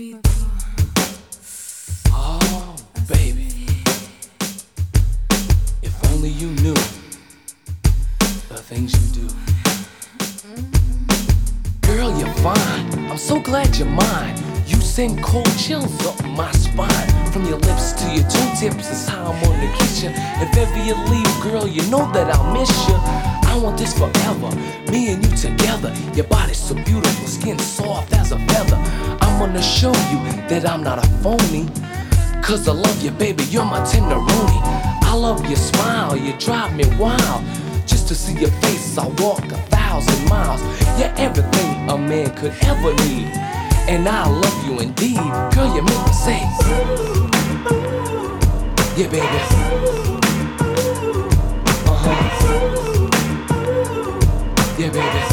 Oh, baby, if only you knew the things you do. Girl, you're fine, I'm so glad you're mine. You send cold chills up my spine. From your lips to your toe tips is how I'm gonna kiss you. If ever you leave, girl, you know that I'll miss you. I want this forever, me and you together. Your body's so beautiful, skin soft as a feather. I'm gonna show you that I'm not a phony, 'cause I love you, baby, you're my tenderoni. I love your smile, you drive me wild. Just to see your face, I'll walk 1,000 miles. You're everything a man could ever need, and I love you indeed. Girl, you make me say, yeah, baby. Yeah, baby.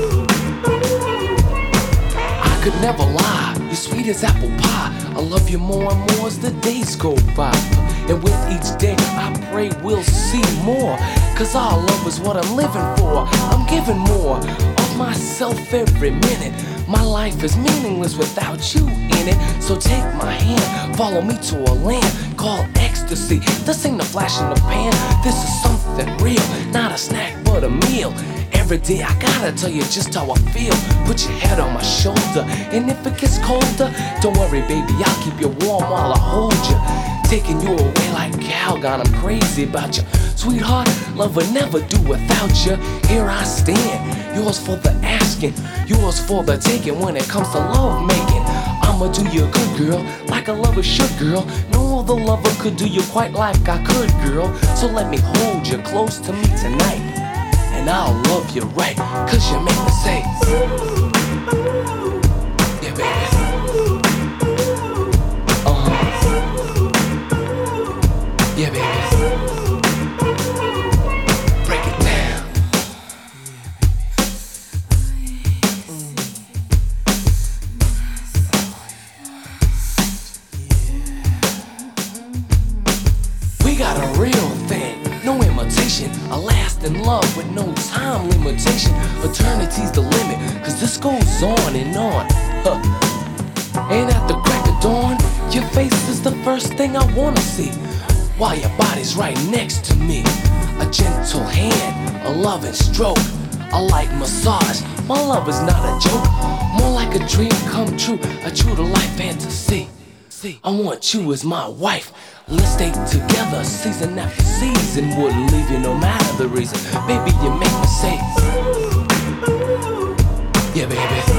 I could never lie, you're sweet as apple pie. I love you more and more as the days go by. And with each day I pray we'll see more, 'cause our love is what I'm living for. I'm giving more of myself every minute. My life is meaningless without you in it. So take my hand, follow me to a land called ecstasy. This ain't a flash in the pan, this is something real. Not a snack but a meal. Every day I gotta tell you just how I feel. Put your head on my shoulder, and if it gets colder, don't worry baby, I'll keep you warm while I hold you. Taking you away like Calgon, I'm crazy about you. Sweetheart, love would never do without you. Here I stand, yours for the asking, yours for the taking when it comes to love making. I'ma do you good, girl, like a lover should, girl. No other lover could do you quite like I could, girl. So let me hold you close to me tonight, and I'll love you right, 'cause you make me say, yeah, baby. Yeah, baby. Break it down. We got a real thing, no imitation. A lasting love with no time limitation. Eternity's the limit, 'cause this goes on and on. And at the crack of dawn, your face is the first thing I wanna see, while your body's right next to me. A gentle hand, a loving stroke, a light massage. My love is not a joke, more like a dream come true, a true to life fantasy. I want you as my wife, let's stay together season after season. Wouldn't leave you no matter the reason. Baby, you make me say, yeah, baby.